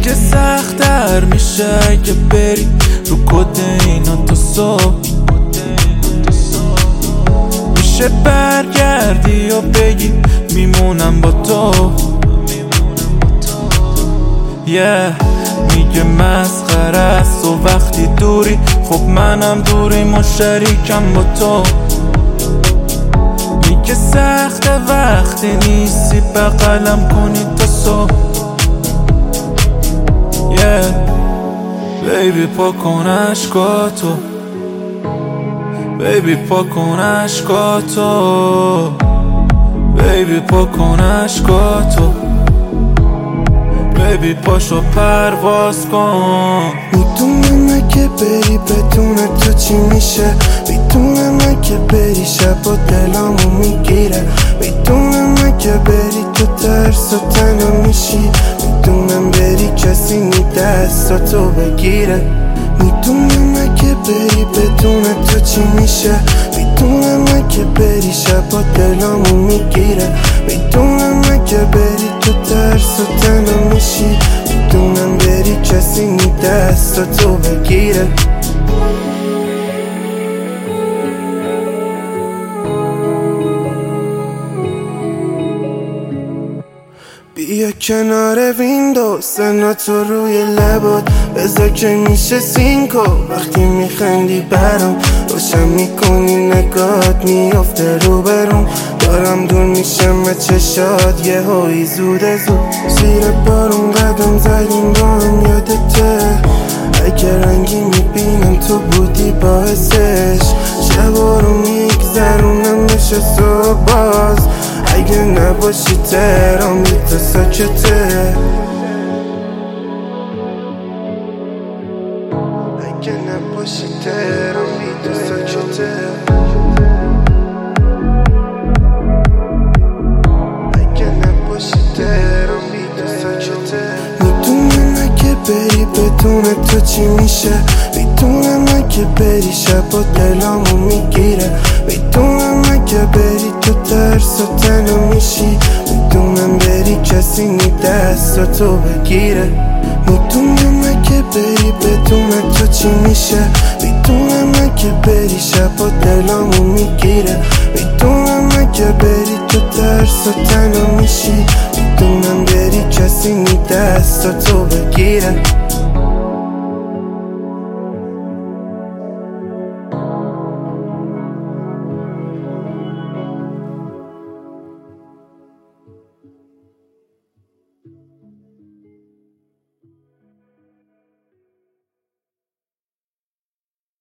میگه سخت‌تر میشه اگه بری رو کد اینا تا صبح. میشه برگردی و بگی میمونم با تو. میگه مسخره است و وقتی دوری خب منم دوریم و شریکم با تو. میگه سخته وقتی نیستی بغلم کنی تا صبح. بیبی پا کن عشقاتو، بیبی پا کن عشقاتو، بیبی پا کن عشقاتو، بیبی پاشو پرواز کن. میدونم اگه بری بدون تو چی میشه، میدونم اگه بری شب و دلامو میگیره، میدونم اگه بری تو ترس و تنها میشی، میدونم بری کسی نی دستاتو بگیره. میدونم اگه بری بدون تو چی میشه، میدونم اگه بری شب و دلامو میگیره، میدونم اگه بری تو ترس و تنها میشی، میدونم بری کسی نی دستاتو بگیره. بیا کنار ویندو سناتو روی لبات بذار که میشه سینکو، وقتی میخندی برام روشن میکنی نگات میافته رو برام، دارم دور میشم چشات یه هایی زود زیر بارون قدم زدیم با هم یادته، اگه رنگی میبینم تو بودی باعثش، شبا رو میگذرونم میشه صبح باز، اگه نباشی تهران بی تو ساکته، اگه نباشی تهران بی تو ساکته، اگه نباشی تهران بی تو ساکته. میدونم اگه بری بدون تو چی میشه، میدونم اگه بری شب و دلامو میگیره، میدونم اگه بری تو ترس و تنها میشی، میدونم بری کسی نی دستاتو بگیره. میدونم اگه بری بدون تو چی میشه، میدونم اگه بری شب و دلامو میگیره، میدونم اگه بری تو ترس و تنها میشی، میدونم بری کسی نی دستاتو بگیره.